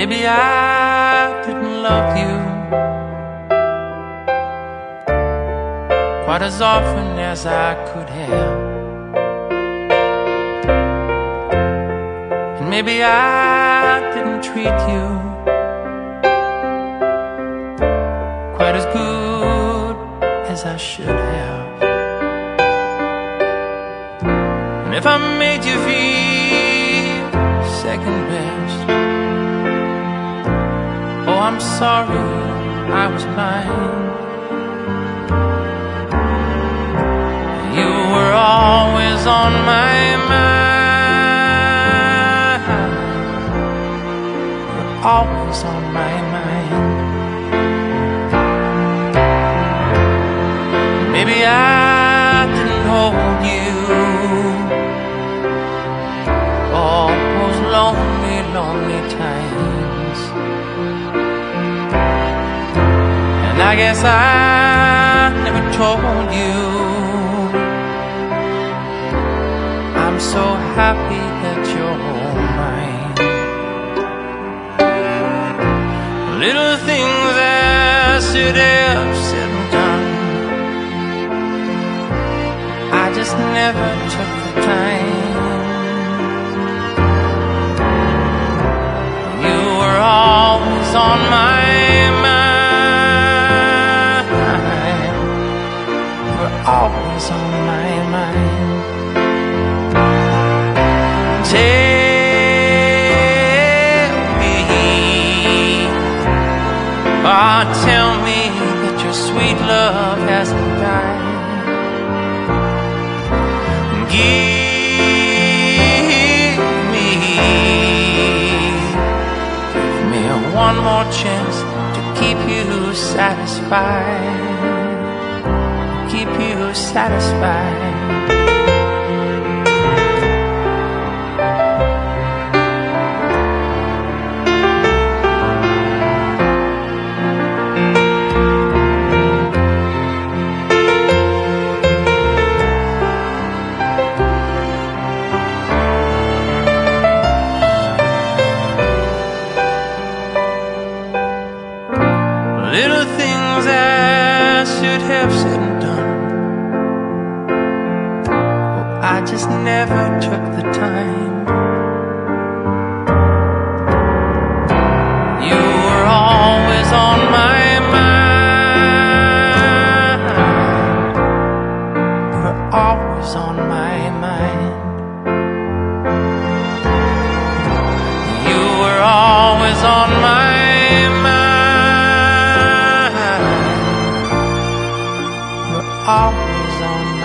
Maybe I didn't love you quite as often as I could have, and maybe I didn't treat you quite as good as I should have. And if I made you feel second best, oh, I'm sorry I was blind. You were always on my mind. You were always on my mind. Maybe I didn't hold you all those lonely, lonely times, and I guess I never told you I'm so happy that you're mine. Little things I should have said and done, I just never took the time. You were always on my mind. You were always on my mind. Tell me that your sweet love hasn't died. Give me one more chance to keep you satisfied. Keep you satisfied. Little things I should have said and done, oh, I just never took the time. You were always on my mind. You were always on my mind. You were always on my mind. Always on